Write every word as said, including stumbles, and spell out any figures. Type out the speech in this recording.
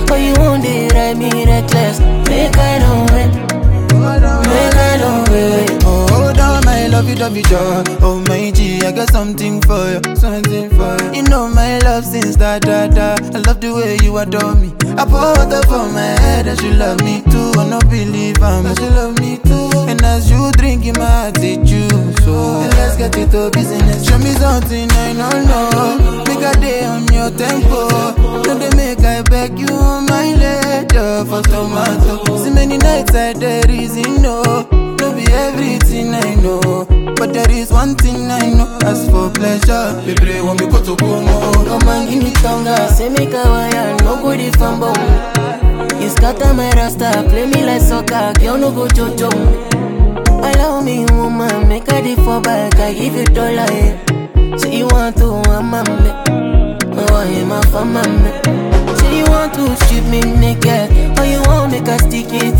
But you won't dey ride me reckless. Make I know it. Make I know it. Oh, hold on, my love you, love you, joy. Oh my G, I got something for you, something for you. You know my love since da da da. I love the way you adore me. I pour water for my head, and you love me too. I no believe I'm, but you love me too. And as you drink, in my heart it juice. So let's get it to business. Show me something I don't know. Make a day on your tempo. Don't they make I beg you on my ledger for tomato. See many nights I there is no. No be everything I know, but there is one thing I know. As for pleasure, baby, when we go to Como, Come and give me tonga, say make a wire, no go di fumble. You scatter my rasta, play me like soccer, girl no go jojo. Allow me woman, make a di for back, I give you dollar. Say you want to, I'm a me. Oh, I am a family. Say you want to strip me naked, or you want make a stick it